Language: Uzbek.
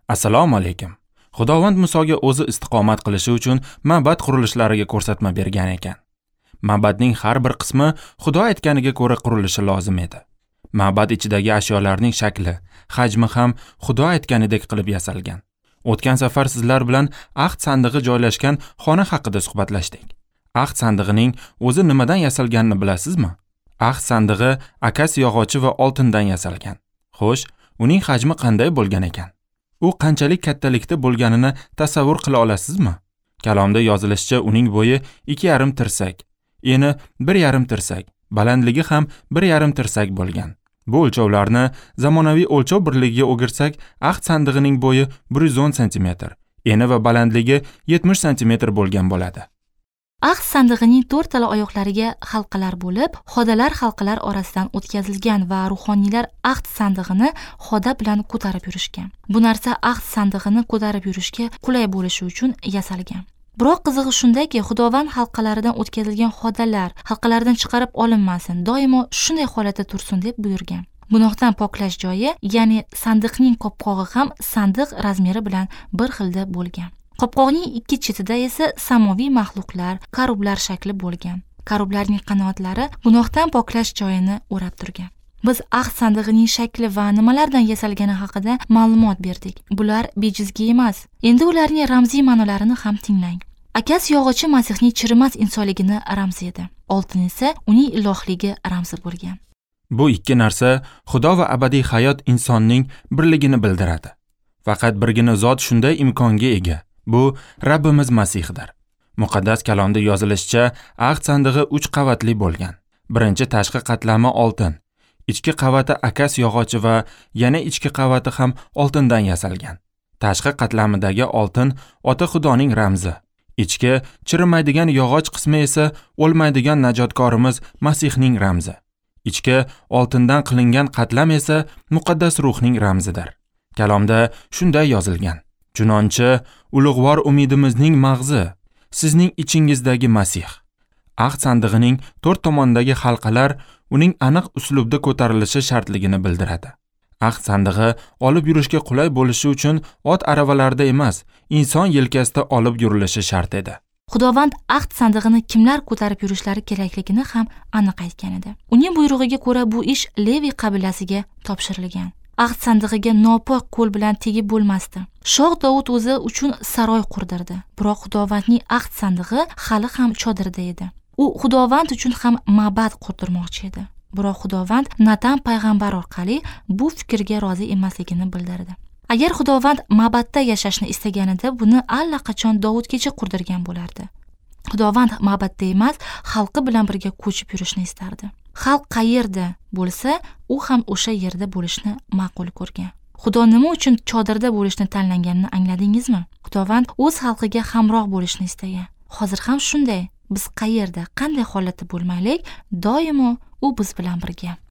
Assalomu alaykum. Xudovand Musoga o'zi istiqomat qilishi uchun ma'bad qurilishlariga ko'rsatma bergan ekan. Ma'badning har bir qismi Xudo aytganiga ko'ra qurilishi lozim edi. Ma'bad ichidagi ashyolarning shakli, hajmi ham Xudo aytganidek qilib yasalgan. O'tgan safar sizlar bilan ahd sandig'i joylashgan xona haqida suhbatlashdik. Ahd sandig'ining o'zi nimadan yasalganini bilasizmi? Ahd sandig'i akas yog'ochi va oltindan yasalgan. Xo'sh, uning hajmi qanday bo'lgan ekan? U qanchalik kattalikda bo'lganini tasavvur qila olasizmi? Kalomda yozilishicha uning bo'yi 2,5 tirsak, eni 1,5 tirsak, balandligi ham 1,5 tirsak bo'lgan. Bu o'lchovlarni zamonaviy o'lchov birligiga o'girsak, ahd sandig'ining bo'yi 110 cm, eni va balandligi 70 cm bo'lgan bo'ladi. Ahd sandig'ining 4 tala oyoqlariga halqalar bo'lib, xodalar halqalar orasidan o'tkazilgan va ruhoniylar ahd sandig'ini xoda bilan ko'tarib yurishgan. Bu narsa ahd sandig'ini ko'tarib yurishga qulay bo'lishi uchun yasalgan. Biroq qizig'i shundaki, Xudovand halqalaridan o'tkazilgan xodalar halqalardan chiqarib olinmasin, doimo shunday holatda tursin deb buyurgan. Gunohdan poklash joyi, ya'ni sandiqning qopqog'i ham sandiq razmeri bilan bir xilda bo'lgan. Qopqoqning ikki chetida esa samoviy maxluqlar, karublar shakli bo'lgan. Karublarning qanotlari gunohdan poklash joyini o'rab turgan. Biz ahd sandig'ining shakli va nimalardan yasalgani haqida ma'lumot berdik. Bular bejizga emas. Endi ularning ramziy ma'nolarini ham tinglang. Akas yog'ochi Masihning chirimas insonligini ramzi edi. Oltin esa uning ilohligi ramzi bo'lgan. Bu ikki narsa Xudo va abadiy hayot insonning birligini bildiradi. Faqat birgina zot shunday imkonga ega. Bu Rabbimiz Masihdir. Muqaddas kalomda yozilishicha, ahd sandig'i 3 qavatli bo'lgan. Birinchi tashqi qatlami oltin, ichki qavati akas yog'ochi va yana ichki qavati ham oltindan yasalgan. Tashqi qatlamidagi oltin Ota Xudoning ramzi. Ichki chirimaydigan yog'och qismi esa o'lmaydigan najotkorimiz Masihning ramzi. Ichki oltindan qilingan qatlam esa muqaddas ruhning ramzidir. Kalomda shunday yozilgan: Chunonchi ulug'vor umidimizning mag'zi, sizning ichingizdagi Masih. Ahd sandig'ining 4 tomondagi halqalar uning aniq uslubda ko'tarilishi shartligini bildiradi. Ahd sandig'i olib yurishga qulay bo'lishi uchun ot aravalarida emas, inson yelkasida olib yurilishi shart edi. Xudovand ahd sandig'ini kimlar ko'tarib yurishlari kerakligini ham aniq aytgan edi. Uning buyrug'iga ko'ra bu ish Levi qabilasiga topshirilgan. Ahd sandig'iga nopok qo'l bilan tegib bo'lmasdi. Shoh Davud o'zi uchun saroy qurdirdi. Biroq Xudovandning ahd sandig'i hali ham chodirda edi. U Xudovand uchun ham ma'bad qurdirmoqchi edi. Biroq Xudovand Natan payg'ambar orqali bu fikrga rozi emasligini bildirdi. Agar Xudovand ma'badda yashashni istaganida, buni allaqachon Davudgacha qurdirgan bo'lardi. Xudovand ma'badda emas, xalqi bilan birga ko'chib yurishni istardi. Xalq qayerda bo'lsa, u ham o'sha yerda bo'lishni ma'qul ko'rgan. Xudo nima uchun chodirda bo'lishni tanlaganini angladingizmi? Xudovand o'z xalqiga hamroh bo'lishni istagan. Hozir ham shunday. Biz qayerda, qanday holatda bo'lmaylik, doimo u biz bilan birga.